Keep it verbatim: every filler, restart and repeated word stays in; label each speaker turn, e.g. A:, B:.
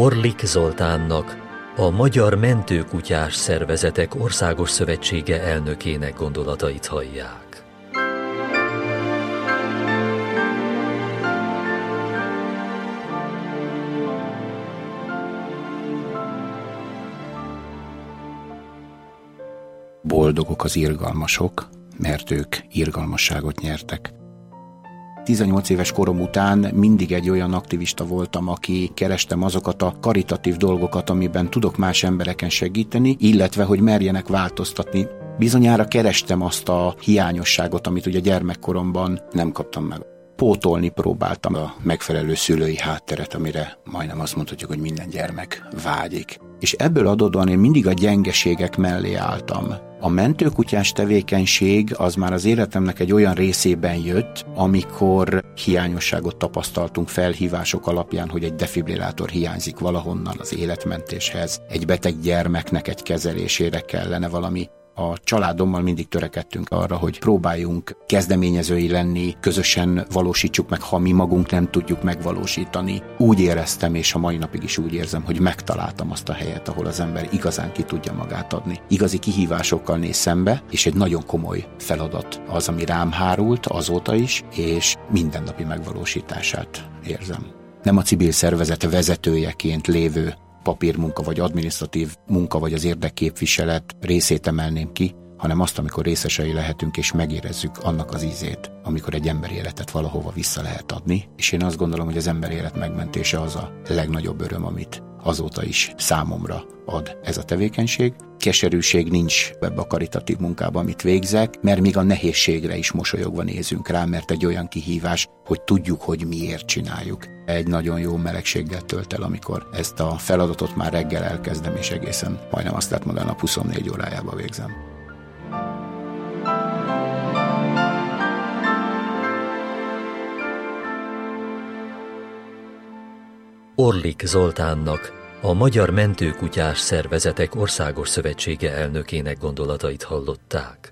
A: Orlik Zoltánnak, a Magyar Mentőkutyás Szervezetek Országos Szövetsége elnökének gondolatait hallják.
B: Boldogok az irgalmasok, mert ők irgalmasságot nyertek. tizennyolc éves korom után mindig egy olyan aktivista voltam, aki kerestem azokat a karitatív dolgokat, amiben tudok más embereken segíteni, illetve hogy merjenek változtatni. Bizonyára kerestem azt a hiányosságot, amit ugye gyermekkoromban nem kaptam meg. Pótolni próbáltam a megfelelő szülői hátteret, amire majdnem azt mondhatjuk, hogy minden gyermek vágyik. És ebből adódóan én mindig a gyengeségek mellé álltam. A mentőkutyás tevékenység az már az életemnek egy olyan részében jött, amikor hiányosságot tapasztaltunk felhívások alapján, hogy egy defibrillátor hiányzik valahonnan az életmentéshez, egy beteg gyermeknek egy kezelésére kellene valami. A családommal mindig törekedtünk arra, hogy próbáljunk kezdeményezői lenni, közösen valósítsuk meg, ha mi magunk nem tudjuk megvalósítani. Úgy éreztem, és a mai napig is úgy érzem, hogy megtaláltam azt a helyet, ahol az ember igazán ki tudja magát adni. Igazi kihívásokkal néz szembe, és egy nagyon komoly feladat az, ami rám hárult azóta is, és mindennapi megvalósítását érzem. Nem a civil szervezet vezetőjeként lévő papírmunka, vagy adminisztratív munka, vagy az érdekképviselet részét emelném ki, hanem azt, amikor részesei lehetünk, és megérezzük annak az ízét, amikor egy ember életet valahova vissza lehet adni, és én azt gondolom, hogy az ember élet megmentése az a legnagyobb öröm, amit azóta is számomra ad ez a tevékenység. Keserűség nincs ebbe a karitatív munkában, amit végzek, mert még a nehézségre is mosolyogva nézünk rá, mert egy olyan kihívás, hogy tudjuk, hogy miért csináljuk. Egy nagyon jó melegséggel tölt el, amikor ezt a feladatot már reggel elkezdem, és egészen majdnem azt lehet mondani, a nap huszonnégy órájába végzem.
A: Orlik Zoltánnak, a Magyar Mentőkutyás Szervezetek Országos Szövetsége elnökének gondolatait hallották.